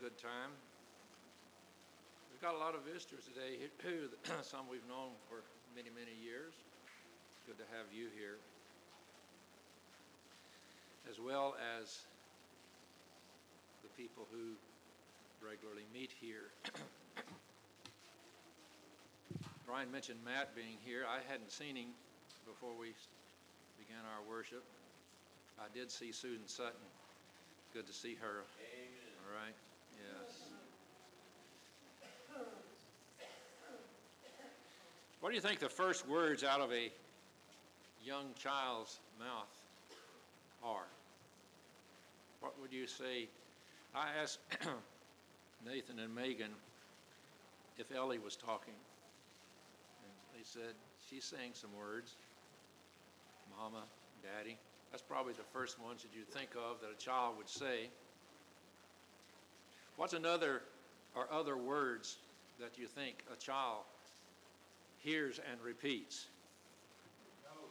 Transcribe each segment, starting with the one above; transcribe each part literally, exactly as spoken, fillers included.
good time. We've got a lot of visitors today, too, some we've known for many, many years. Good to have you here, as well as the people who regularly meet here. Brian mentioned Matt being here. I hadn't seen him before we began our worship. I did see Susan Sutton. Good to see her. Amen. All right. Yes. What do you think the first words out of a young child's mouth are? What would you say? I asked Nathan and Megan if Ellie was talking. And they said, she's saying some words. Mama, Daddy. That's probably the first ones that you'd think of that a child would say. What's another or other words that you think a child hears and repeats? No.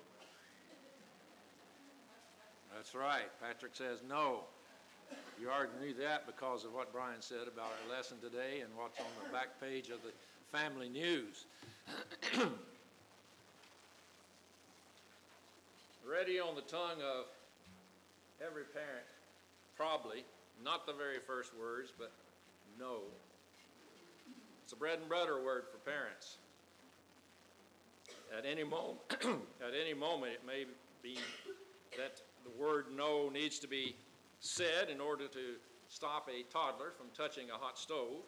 That's right. Patrick says no. You already knew that because of what Brian said about our lesson today and what's on the back page of the family news. Ready on the tongue of every parent, probably, not the very first words, but no. It's a bread and butter word for parents. At any moment, at any moment, it may be that the word no needs to be said in order to stop a toddler from touching a hot stove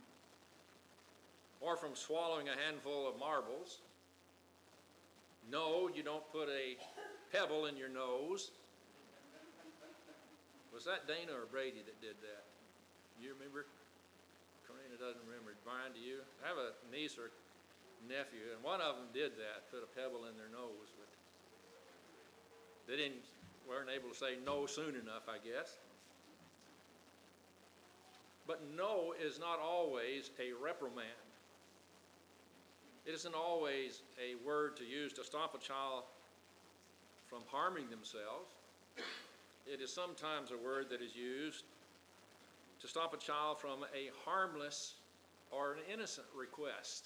or from swallowing a handful of marbles. No, you don't put a pebble in your nose. Was that Dana or Brady that did that? You remember? Karina doesn't remember. Brian, do you? I have a niece or nephew, and one of them did that, put a pebble in their nose. But they didn't, weren't able to say no soon enough, I guess. But no is not always a reprimand. It isn't always a word to use to stop a child from harming themselves. It is sometimes a word that is used to stop a child from a harmless or an innocent request.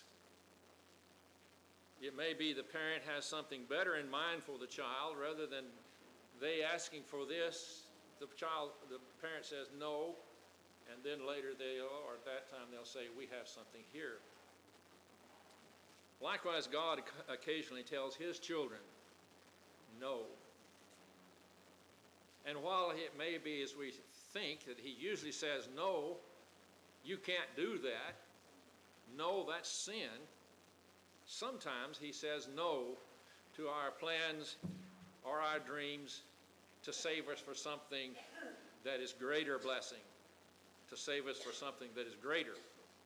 It may be the parent has something better in mind for the child rather than they asking for this. The child, the parent says no, and then later they, or at that time they'll say, we have something here. Likewise, God occasionally tells his children no. And while it may be as we think that he usually says no, you can't do that. No, that's sin. Sometimes he says no to our plans or our dreams to save us for something that is greater blessing, to save us for something that is greater.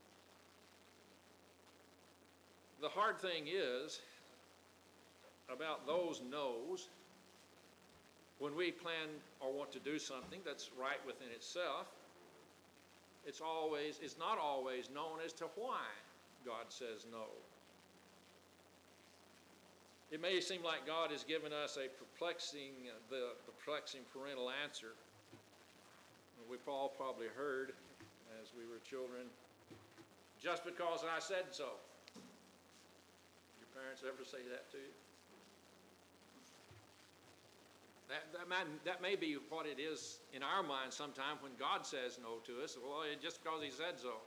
The hard thing is about those no's, when we plan or want to do something that's right within itself, it's always, it's not always known as to why God says no. It may seem like God has given us a perplexing, the perplexing parental answer. We've all probably heard as we were children, just because I said so. Your parents ever say that to you? That, that, might, that may be what it is in our mind sometimes when God says no to us. Well, it's just because he said so.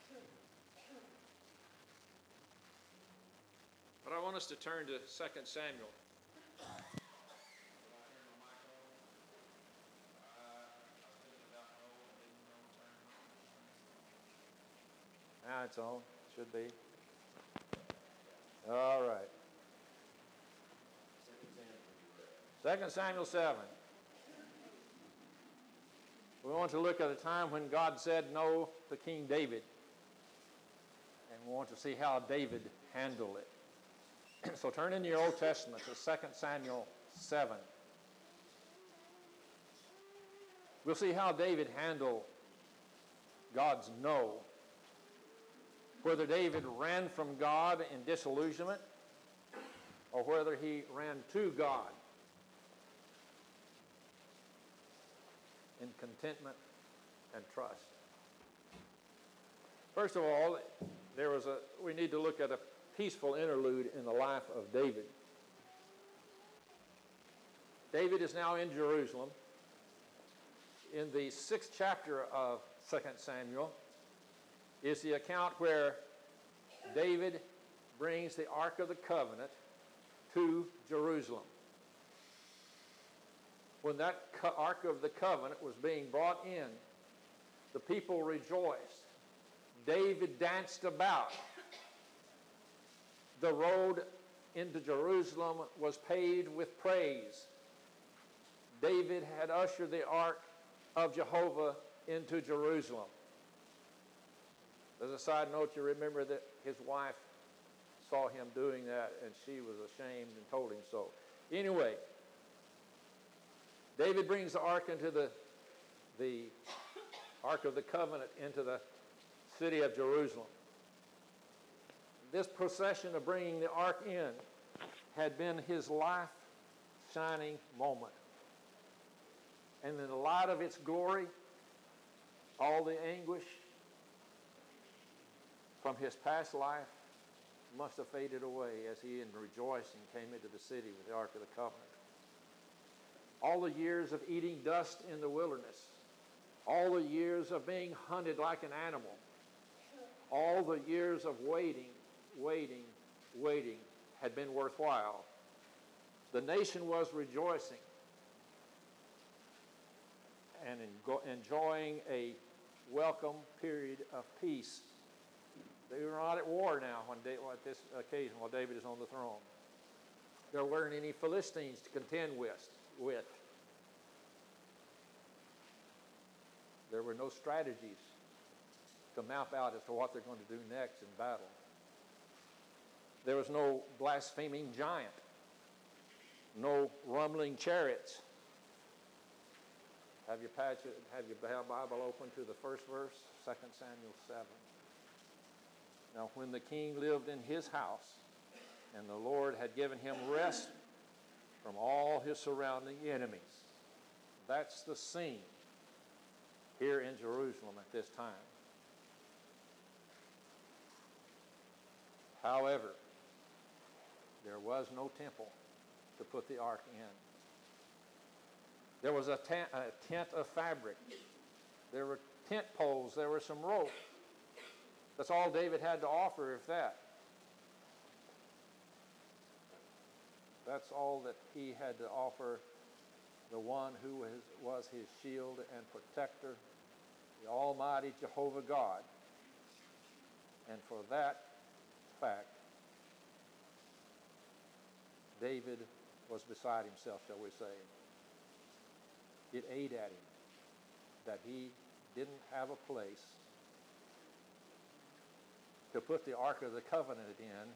But I want us to turn to Second Samuel. Now it's on. Should be. All right. Second Samuel seven. We want to look at a time when God said no to King David. And we want to see how David handled it. So turn in your Old Testament to Second Samuel seven. We'll see how David handled God's no. Whether David ran from God in disillusionment or whether he ran to God in contentment and trust. First of all, there was a, we need to look at a peaceful interlude in the life of David. David is now in Jerusalem. In the sixth chapter of Second Samuel is the account where David brings the Ark of the Covenant to Jerusalem. When that Ark of the Covenant was being brought in, the people rejoiced. David danced about. The road into Jerusalem was paved with praise. David had ushered the Ark of Jehovah into Jerusalem. As a side note, you remember that his wife saw him doing that, and she was ashamed and told him so. Anyway, David brings the ark into the, the Ark of the Covenant into the city of Jerusalem. This procession of bringing the ark in had been his life-shining moment. And in the light of its glory, all the anguish from his past life must have faded away as he in rejoicing came into the city with the Ark of the Covenant. All the years of eating dust in the wilderness, all the years of being hunted like an animal, all the years of waiting, waiting, waiting had been worthwhile. The nation was rejoicing and enjoying a welcome period of peace. They were not at war now when they, at this occasion while David is on the throne. There weren't any Philistines to contend with. with. There were no strategies to map out as to what they're going to do next in battle. There was no blaspheming giant, no rumbling chariots. Have your, patch, have your Bible open to the first verse, Second Samuel seven. Now, when the king lived in his house, and the Lord had given him rest from all his surrounding enemies. That's the scene here in Jerusalem at this time. However, there was no temple to put the ark in. There was a tent, a tent of fabric. There were tent poles. There were some rope. That's all David had to offer, if that. That's all that he had to offer the one who was, was his shield and protector, the Almighty Jehovah God. And for that fact, David was beside himself, shall we say. It ate at him that he didn't have a place to put the Ark of the Covenant in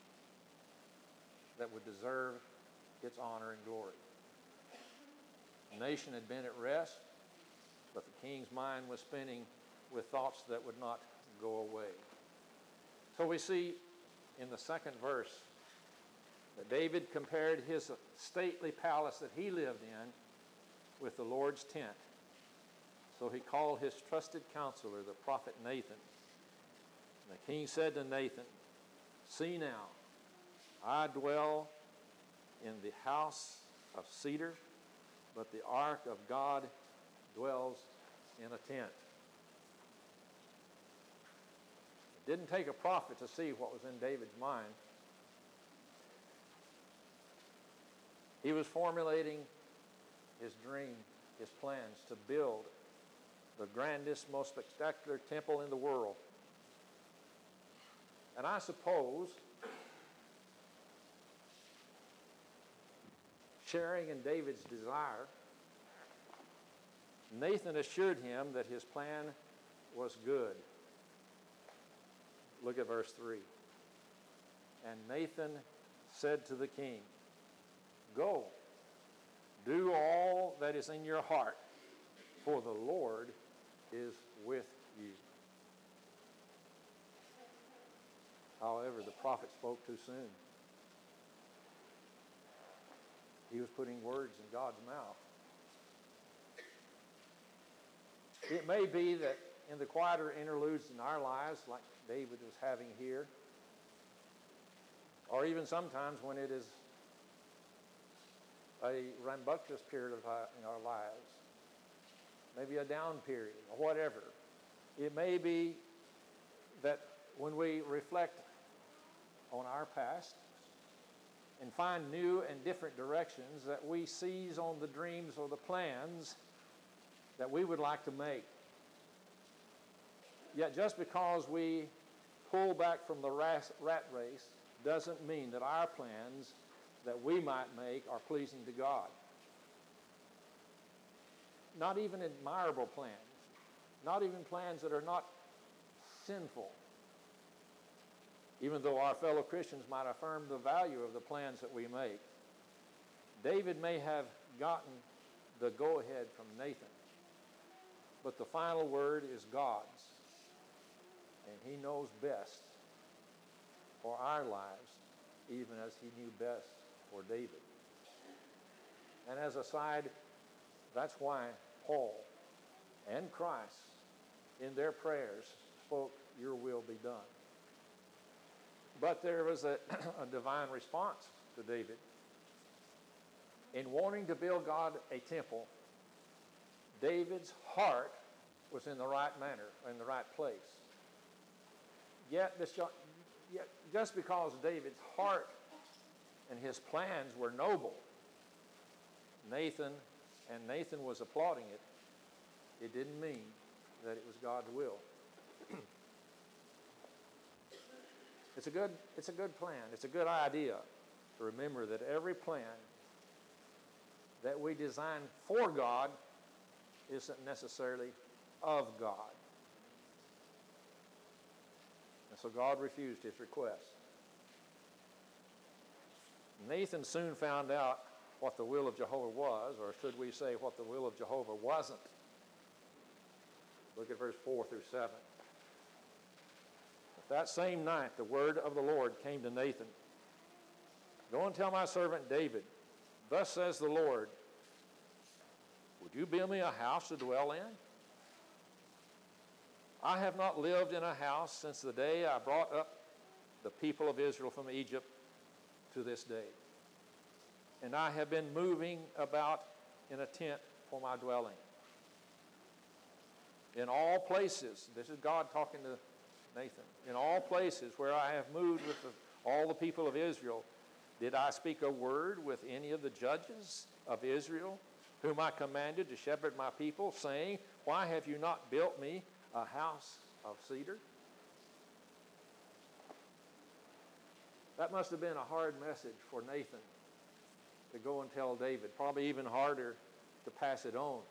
that would deserve its honor and glory. The nation had been at rest, but the king's mind was spinning with thoughts that would not go away. So we see in the second verse that David compared his stately palace that he lived in with the Lord's tent. So he called his trusted counselor, the prophet Nathan. And the king said to Nathan, "See now, I dwell in the house of cedar, but the ark of God dwells in a tent." It didn't take a prophet to see what was in David's mind. He was formulating his dream, his plans to build the grandest, most spectacular temple in the world. And I suppose, sharing in David's desire, Nathan assured him that his plan was good. Look at verse three. And Nathan said to the king, "Go, do all that is in your heart, for the Lord is with you." However, the prophet spoke too soon. He was putting words in God's mouth. It may be that in the quieter interludes in our lives, like David was having here, or even sometimes when it is a rambunctious period of our, in our lives, maybe a down period, or whatever. It may be that when we reflect on our past and find new and different directions, that we seize on the dreams or the plans that we would like to make. Yet just because we pull back from the rat race doesn't mean that our plans that we might make are pleasing to God. Not even admirable plans, not even plans that are not sinful. Even though our fellow Christians might affirm the value of the plans that we make, David may have gotten the go-ahead from Nathan, but the final word is God's, and he knows best for our lives, even as he knew best for David. And as a side, that's why Paul and Christ, in their prayers, spoke, "Your will be done." But there was a, a divine response to David. In wanting to build God a temple, David's heart was in the right manner, in the right place. Yet, this, yet just because David's heart and his plans were noble, Nathan, and Nathan was applauding it, it didn't mean that it was God's will. It's a good, it's a good plan. It's a good idea to remember that every plan that we design for God isn't necessarily of God. And so God refused his request. Nathan soon found out what the will of Jehovah was, or should we say what the will of Jehovah wasn't. Look at verse four through seven. That same night, the word of the Lord came to Nathan. "Go and tell my servant David, thus says the Lord, would you build me a house to dwell in? I have not lived in a house since the day I brought up the people of Israel from Egypt to this day. And I have been moving about in a tent for my dwelling. In all places," this is God talking to Nathan, "in all places where I have moved with the, all the people of Israel, did I speak a word with any of the judges of Israel, whom I commanded to shepherd my people, saying, why have you not built me a house of cedar?" That must have been a hard message for Nathan to go and tell David, probably even harder to pass it on,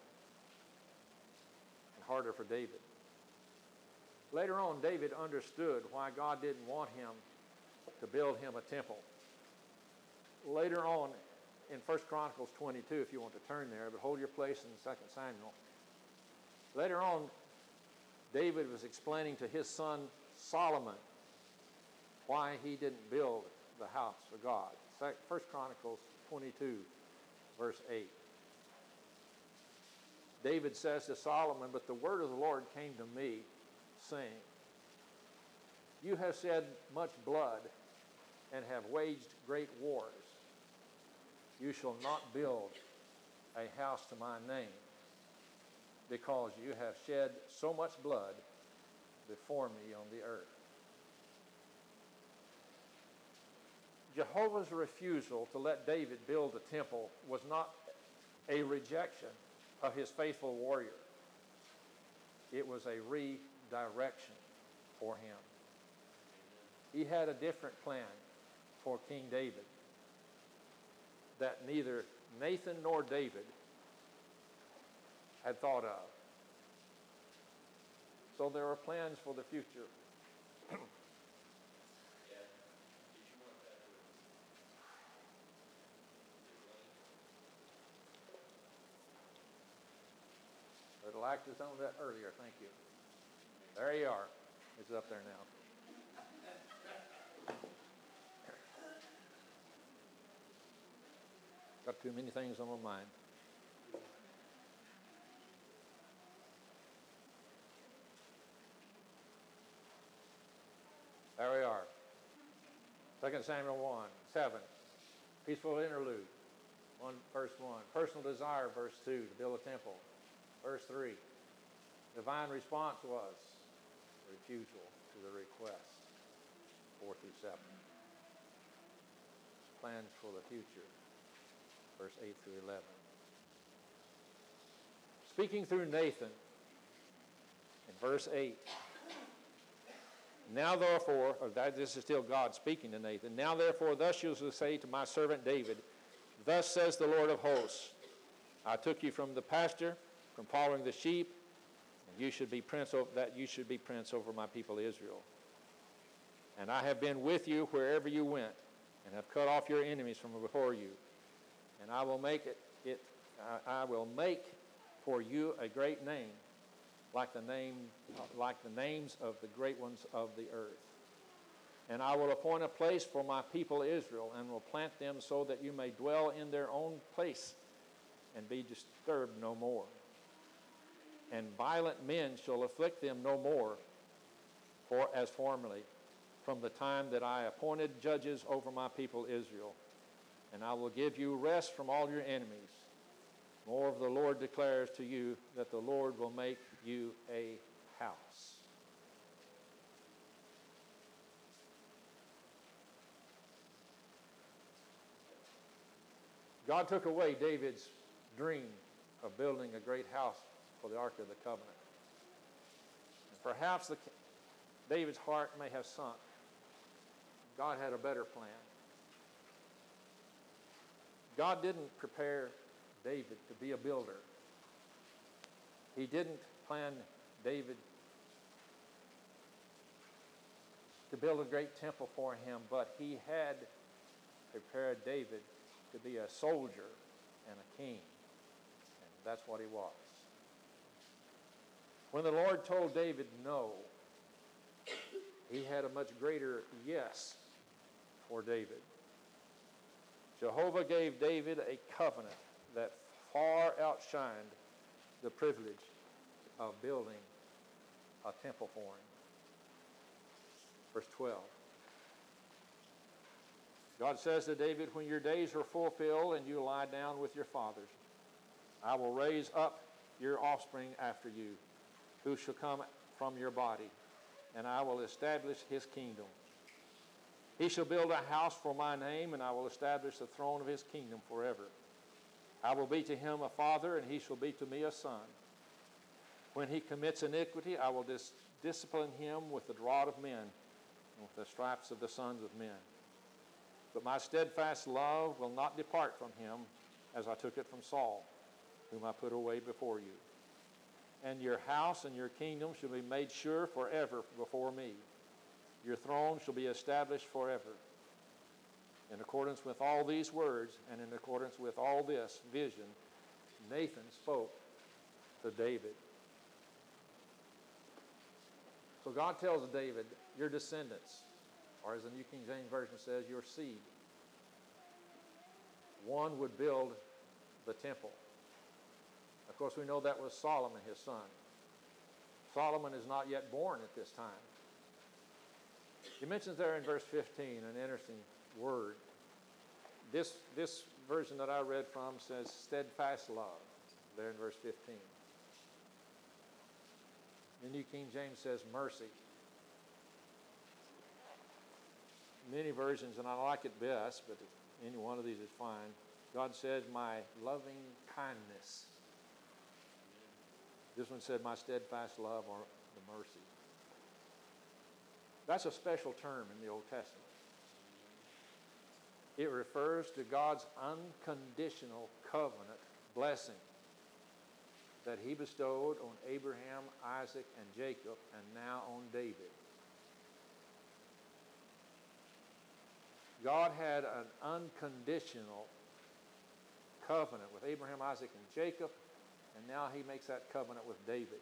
and harder for David. Later on, David understood why God didn't want him to build him a temple. Later on, in First Chronicles twenty-two, if you want to turn there, but hold your place in Second Samuel. Later on, David was explaining to his son Solomon why he didn't build the house for God. First Chronicles twenty-two, verse eight. David says to Solomon, "But the word of the Lord came to me, saying, you have shed much blood and have waged great wars. You shall not build a house to my name, because you have shed so much blood before me on the earth." Jehovah's refusal to let David build a temple was not a rejection of his faithful warrior. It was a redirection for him. He had a different plan for King David that neither Nathan nor David had thought of. So there are plans for the future. I'd like to have done that earlier, thank you. There you are. It's up there now. Got too many things on my mind. There we are. Second Samuel one, seven. Peaceful interlude. One, verse one. Personal desire, verse two, to build a temple. Verse three. Divine response was refusal to the request. Four through seven. Plans for the future. Verse eight through eleven. Speaking through Nathan in verse eight. Now therefore, or that, this is still God speaking to Nathan. Now therefore, thus you shall say to my servant David, thus says the Lord of hosts, I took you from the pasture, from following the sheep, and you should be prince over, that you should be prince over my people Israel. And I have been with you wherever you went, and have cut off your enemies from before you. And I will make it, it I, I will make for you a great name, like the name, like the names of the great ones of the earth. And I will appoint a place for my people Israel, and will plant them so that you may dwell in their own place, and be disturbed no more. And violent men shall afflict them no more, for as formerly, from the time that I appointed judges over my people Israel. And I will give you rest from all your enemies. More of the Lord declares to you that the Lord will make you a house. God took away David's dream of building a great house for the Ark of the Covenant. And perhaps the, David's heart may have sunk. God had a better plan. God didn't prepare David to be a builder. He didn't plan David to build a great temple for him, but he had prepared David to be a soldier and a king. And that's what he was. When the Lord told David no, he had a much greater yes for David. Jehovah gave David a covenant that far outshined the privilege of building a temple for him. Verse twelve. God says to David, when your days are fulfilled and you lie down with your fathers, I will raise up your offspring after you, who shall come from your body, and I will establish his kingdom. He shall build a house for my name, and I will establish the throne of his kingdom forever. I will be to him a father, and he shall be to me a son. When he commits iniquity, I will dis- discipline him with the rod of men, and with the stripes of the sons of men. But my steadfast love will not depart from him, as I took it from Saul, whom I put away before you. And your house and your kingdom shall be made sure forever before me. Your throne shall be established forever. In accordance with all these words, and in accordance with all this vision, Nathan spoke to David. So God tells David, your descendants, or as the New King James Version says, your seed, one would build the temple. Of course, we know that was Solomon, his son. Solomon is not yet born at this time. He mentions there in verse fifteen an interesting word. This, this version that I read from says steadfast love, there in verse fifteen. The New King James says mercy. Many versions, and I like it best, but any one of these is fine. God said, my loving kindness. This one said, my steadfast love, or the mercy. That's a special term in the Old Testament. It refers to God's unconditional covenant blessing that he bestowed on Abraham, Isaac, and Jacob, and now on David. God had an unconditional covenant with Abraham, Isaac, and Jacob, and now he makes that covenant with David.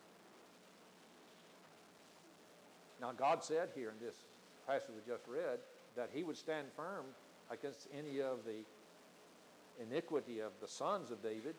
Now, God said here in this passage we just read that he would stand firm against any of the iniquity of the sons of David,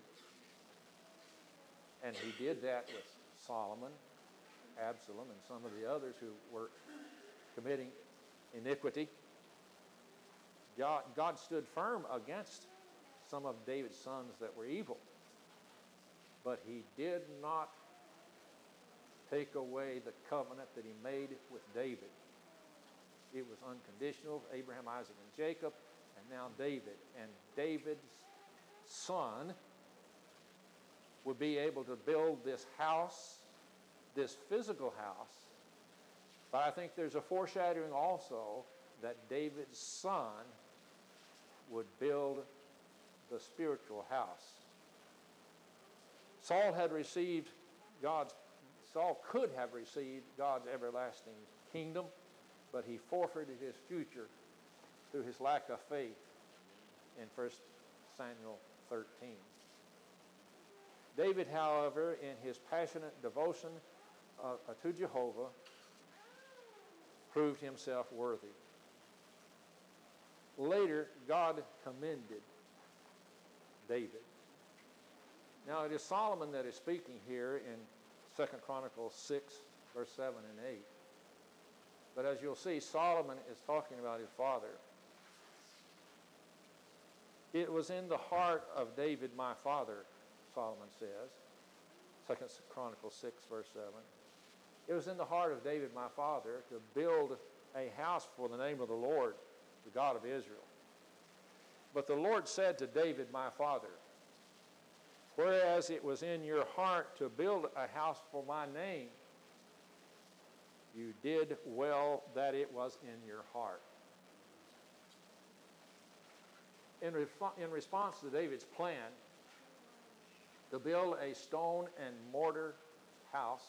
and he did that with Solomon, Absalom, and some of the others who were committing iniquity. God, God stood firm against some of David's sons that were evil, but he did not take away the covenant that he made with David. It was unconditional, Abraham, Isaac, and Jacob, and now David. And David's son would be able to build this house, this physical house, but I think there's a foreshadowing also that David's son would build the spiritual house. Saul had received God's, Saul could have received God's everlasting kingdom, but he forfeited his future through his lack of faith in First Samuel thirteen. David, however, in his passionate devotion uh, to Jehovah, proved himself worthy. Later, God commended David. Now, it is Solomon that is speaking here in Second Chronicles six, verse seven and eight. But as you'll see, Solomon is talking about his father. It was in the heart of David, my father, Solomon says, Second Chronicles six, verse seven. It was in the heart of David, my father, to build a house for the name of the Lord, the God of Israel. But the Lord said to David, my father, whereas it was in your heart to build a house for my name, you did well that it was in your heart. In, re- in response to David's plan to build a stone and mortar house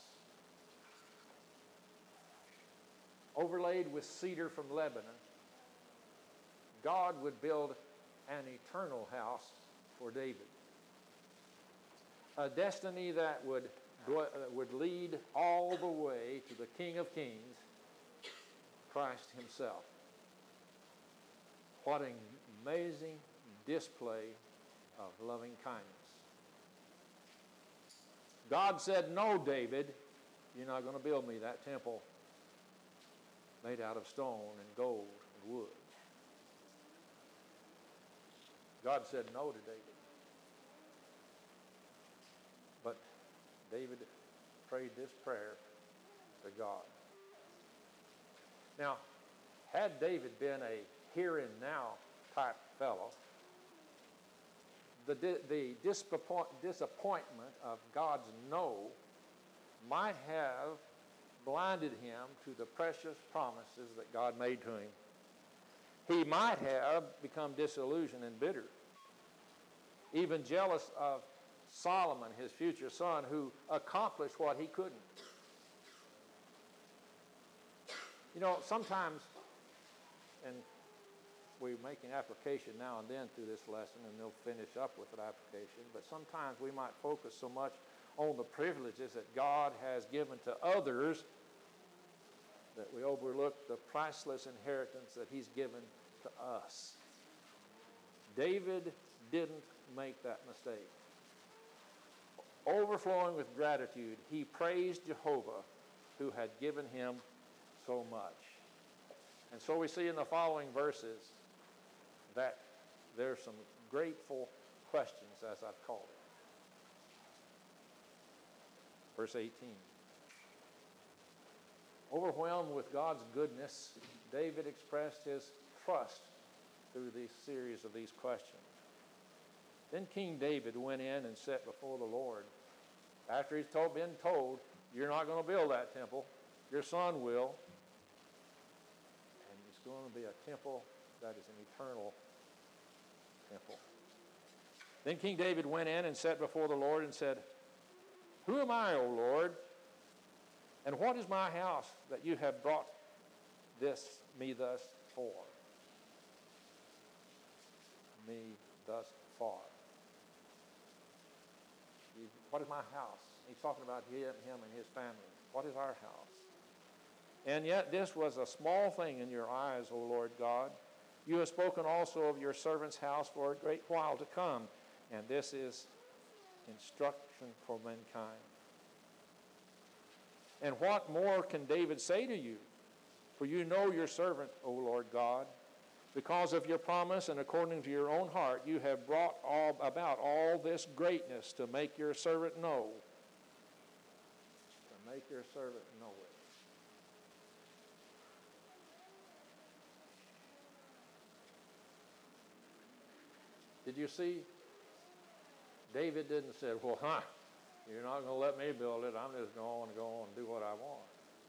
overlaid with cedar from Lebanon, God would build an eternal house for David. A destiny that would, uh, would lead all the way to the King of Kings, Christ himself. What an amazing display of loving kindness. God said, no, David, you're not going to build me that temple made out of stone and gold and wood. God said no to David. But David prayed this prayer to God. Now, had David been a here and now type fellow, the, the disappointment of God's no might have blinded him to the precious promises that God made to him. He might have become disillusioned and bitter, even jealous of Solomon, his future son, who accomplished what he couldn't. You know, sometimes, and we make an application now and then through this lesson, and they'll finish up with an application, but sometimes we might focus so much on the privileges that God has given to others that we overlook the priceless inheritance that he's given to us. David didn't make that mistake. Overflowing with gratitude, he praised Jehovah who had given him so much. And so we see in the following verses that there's some grateful questions, as I've called it. Verse eighteen. Overwhelmed with God's goodness, David expressed his trust through this series of these questions. Then King David went in and sat before the Lord. After he's told, been told, you're not going to build that temple, your son will. And it's going to be a temple that is an eternal temple. Then King David went in and sat before the Lord and said, who am I, O Lord? And what is my house that you have brought this me thus for? Me thus far. What is my house? He's talking about him, him and his family. What is our house? And yet this was a small thing in your eyes, O Lord God. You have spoken also of your servant's house for a great while to come, and this is instruction for mankind. And what more can David say to you? For you know your servant, O Lord God. Because of your promise and according to your own heart, you have brought all, about all this greatness to make your servant know. To make your servant know it. Did you see? David didn't say, well, huh, you're not going to let me build it. I'm just going to go on and do what I want.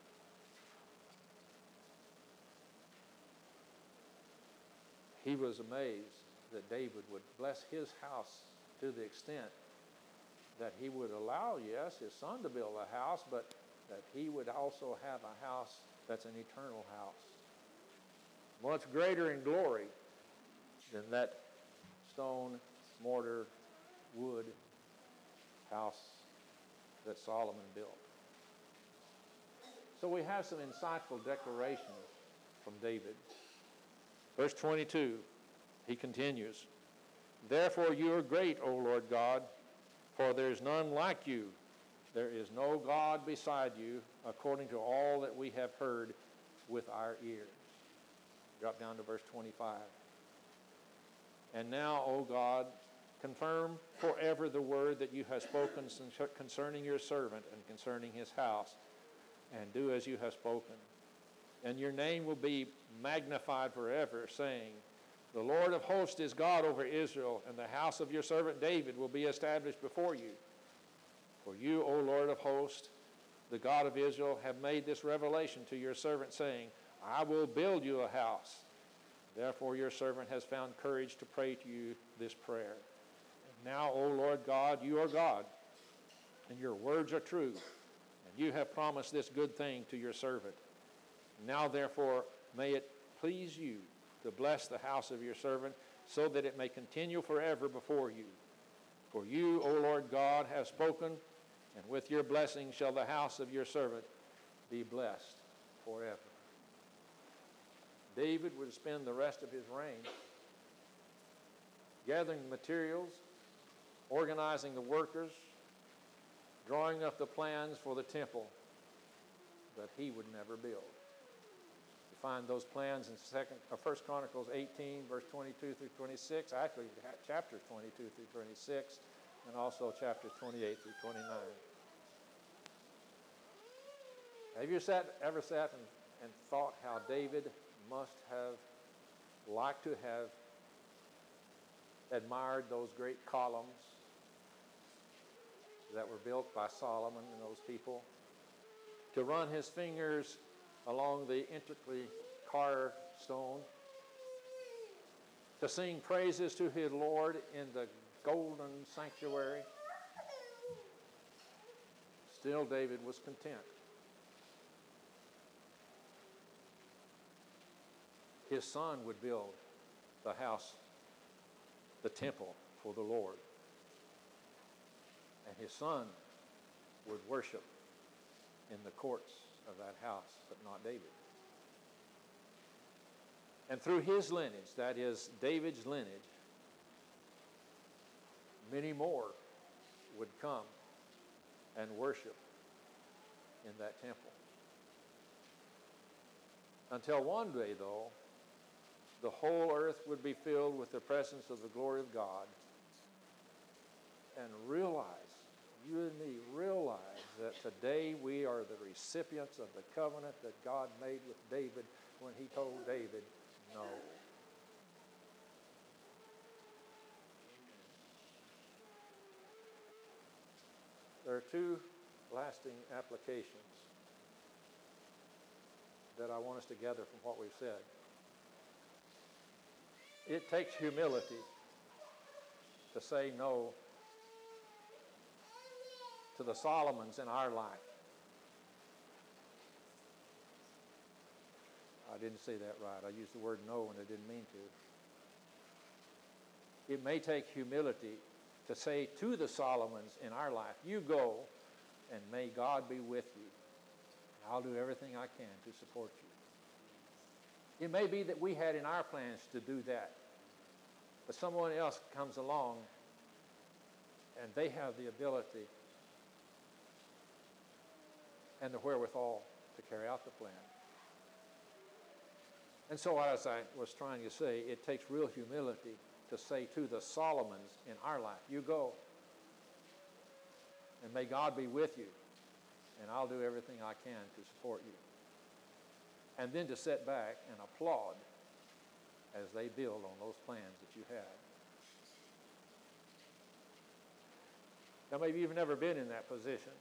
He was amazed that David would bless his house to the extent that he would allow, yes, his son to build a house, but that he would also have a house that's an eternal house. Much greater in glory than that stone, mortar, wood house that Solomon built. So we have some insightful declarations from David. Verse twenty-two, he continues, Therefore you are great, O Lord God, for there is none like you. There is no God beside you, according to all that we have heard with our ears. Drop down to verse twenty-five. And now, O God, confirm forever the word that you have spoken concerning your servant and concerning his house, and do as you have spoken. And your name will be magnified forever, saying, The Lord of hosts is God over Israel, and the house of your servant David will be established before you. For you, O Lord of hosts, the God of Israel, have made this revelation to your servant, saying, I will build you a house. Therefore your servant has found courage to pray to you this prayer. And now, O Lord God, you are God, and your words are true, and you have promised this good thing to your servant. Now, therefore, may it please you to bless the house of your servant, so that it may continue forever before you. For you, O Lord God, have spoken, and with your blessing shall the house of your servant be blessed forever. David would spend the rest of his reign gathering materials, organizing the workers, drawing up the plans for the temple that he would never build. You find those plans in second, or First Chronicles eighteen, verse twenty-two through twenty-six, actually chapters twenty-two through twenty-six, and also chapters twenty-eight through twenty-nine. Have you sat, ever sat and, and thought how David must have liked to have admired those great columns that were built by Solomon and those people? To run his fingers along the intricately carved stone, to sing praises to his Lord in the golden sanctuary. Still, David was content. His son would build the house, the temple for the Lord. And his son would worship in the courts of that house, but not David. And through his lineage, that is David's lineage, many more would come and worship in that temple. Until one day, though, the whole earth would be filled with the presence of the glory of God, and realize, you and me realize, that today we are the recipients of the covenant that God made with David when he told David, no. There are two lasting applications that I want us to gather from what we've said. It takes humility to say no to the Solomons in our life. I didn't say that right. I used the word no when I didn't mean to. It may take humility to say to the Solomons in our life, you go and may God be with you. I'll do everything I can to support you. It may be that we had in our plans to do that, but someone else comes along and they have the ability and the wherewithal to carry out the plan. And so as I was trying to say, it takes real humility to say to the Solomons in our life, you go, and may God be with you, and I'll do everything I can to support you. And then to sit back and applaud as they build on those plans that you had. Now maybe you've never been in that position.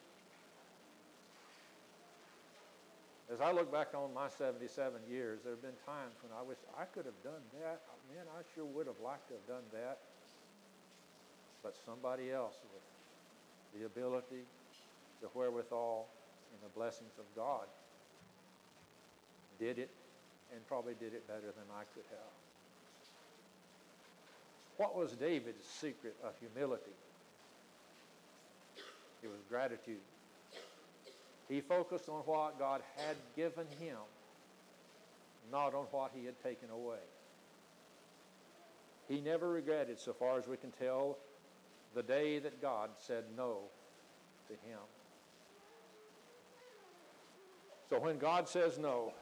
As I look back on my seventy-seven years, there have been times when I wish I could have done that. Man, I sure would have liked to have done that. But somebody else with the ability, the wherewithal, and the blessings of God did it, and probably did it better than I could have. What was David's secret of humility? It was gratitude. He focused on what God had given him, not on what he had taken away. He never regretted, so far as we can tell, the day that God said no to him. So when God says no,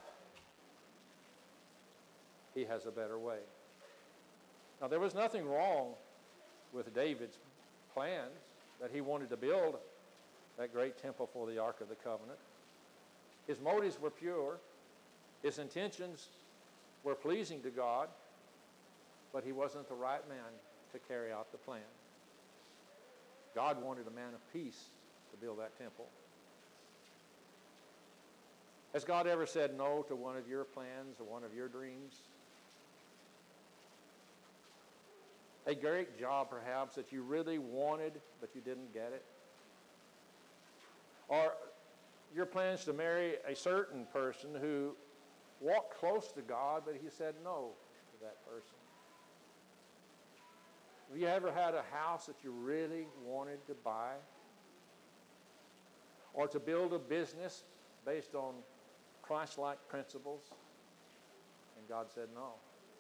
he has a better way. Now, there was nothing wrong with David's plans that he wanted to build that great temple for the Ark of the Covenant. His motives were pure. His intentions were pleasing to God, but he wasn't the right man to carry out the plan. God wanted a man of peace to build that temple. Has God ever said no to one of your plans or one of your dreams? A great job, perhaps, that you really wanted, but you didn't get it? Or your plans to marry a certain person who walked close to God, but he said no to that person? Have you ever had a house that you really wanted to buy? Or to build a business based on Christ-like principles, and God said no?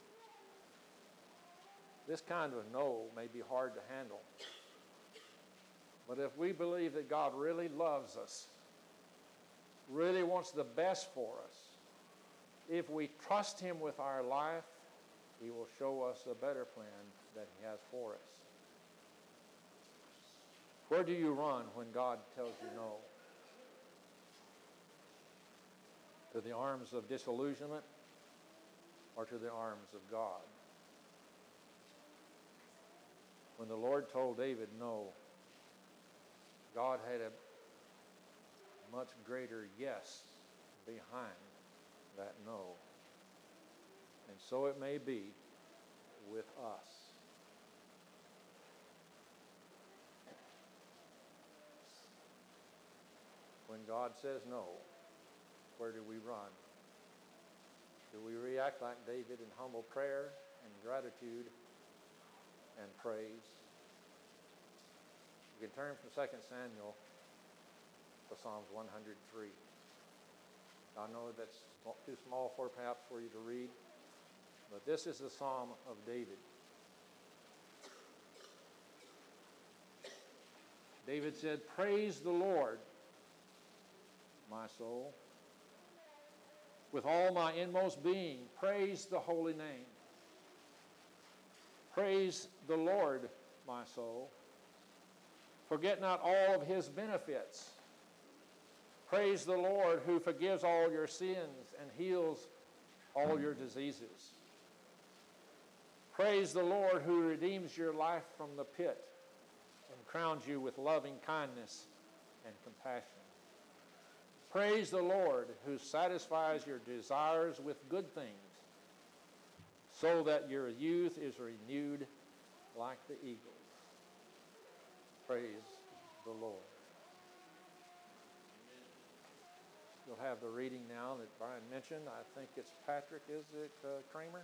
This kind of no may be hard to handle. But if we believe that God really loves us, really wants the best for us, if we trust him with our life, he will show us a better plan that he has for us. Where do you run when God tells you no? To the arms of disillusionment or to the arms of God? When the Lord told David no, God had a much greater yes behind that no. And so it may be with us. When God says no, where do we run? Do we react like David in humble prayer and gratitude and praise? You can turn from Second Samuel to Psalms one hundred three. I know that's too small for perhaps for you to read, but this is the Psalm of David. David said, "Praise the Lord, my soul. With all my inmost being, praise the holy name. Praise the Lord, my soul. Forget not all of his benefits. Praise the Lord who forgives all your sins and heals all your diseases. Praise the Lord who redeems your life from the pit and crowns you with loving kindness and compassion. Praise the Lord who satisfies your desires with good things, so that your youth is renewed like the eagles." Praise the Lord. You'll have the reading now that Brian mentioned. I think it's Patrick, is it, uh, Kramer?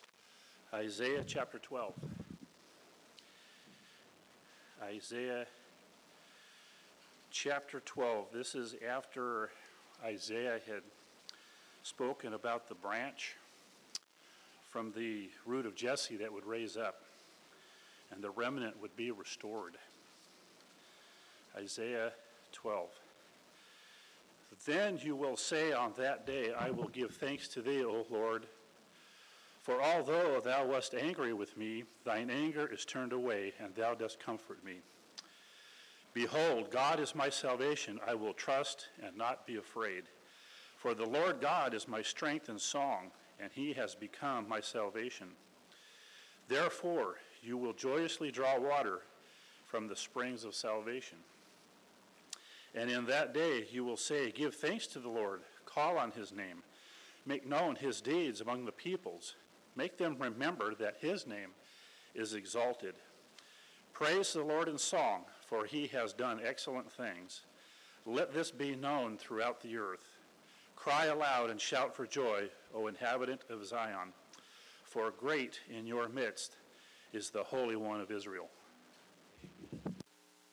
Isaiah chapter twelve. Isaiah chapter twelve. This is after Isaiah had spoken about the branch from the root of Jesse that would raise up, and the remnant would be restored. Isaiah twelve. Then you will say on that day, I will give thanks to thee, O Lord, for although thou wast angry with me, thine anger is turned away, and thou dost comfort me. Behold, God is my salvation. I will trust and not be afraid. For the Lord God is my strength and song, and he has become my salvation. Therefore, you will joyously draw water from the springs of salvation. And in that day you will say, give thanks to the Lord, call on his name, make known his deeds among the peoples, make them remember that his name is exalted. Praise the Lord in song, for he has done excellent things. Let this be known throughout the earth. Cry aloud and shout for joy, O inhabitant of Zion, for great in your midst is the Holy One of Israel.